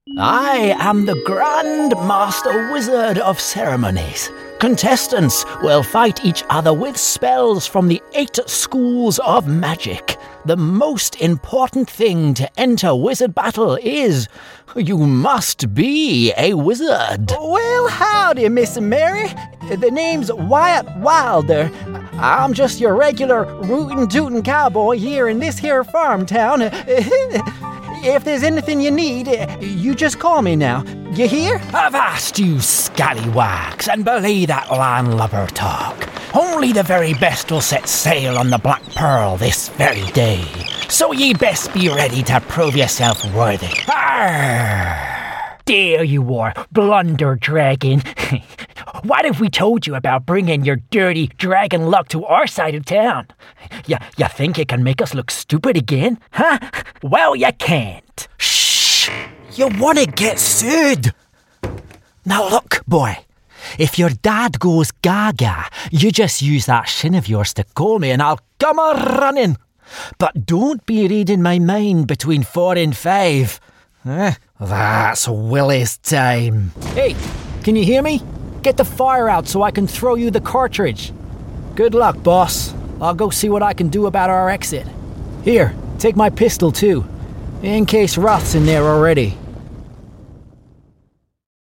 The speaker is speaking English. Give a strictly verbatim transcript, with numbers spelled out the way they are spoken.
I am the Grand Master Wizard of Ceremonies. Contestants will fight each other with spells from the eight schools of magic. The most important thing to enter wizard battle is you must be a wizard. Well, howdy, Miss Mary. The name's Wyatt Wilder. I'm just your regular rootin' tootin' cowboy here in this here farm town. If there's anything you need, you just call me now. You hear? Avast, you scallywags, and belay that landlubber talk. Only the very best will set sail on the Black Pearl this very day. So ye best be ready to prove yourself worthy. Arr! There you are, blunder dragon. What if we told you about bringing your dirty dragon luck to our side of town? You, you think you can make us look stupid again? Huh? Well, you can't. Shh! You want to get sued. Now look, boy. If your dad goes gaga, you just use that shin of yours to call me and I'll come a-running. But don't be reading my mind between four and five. Eh, that's Willie's time. Hey, can you hear me? Get the fire out so I can throw you the cartridge. Good luck, boss. I'll go see what I can do about our exit. Here, take my pistol too, in case Roth's in there already.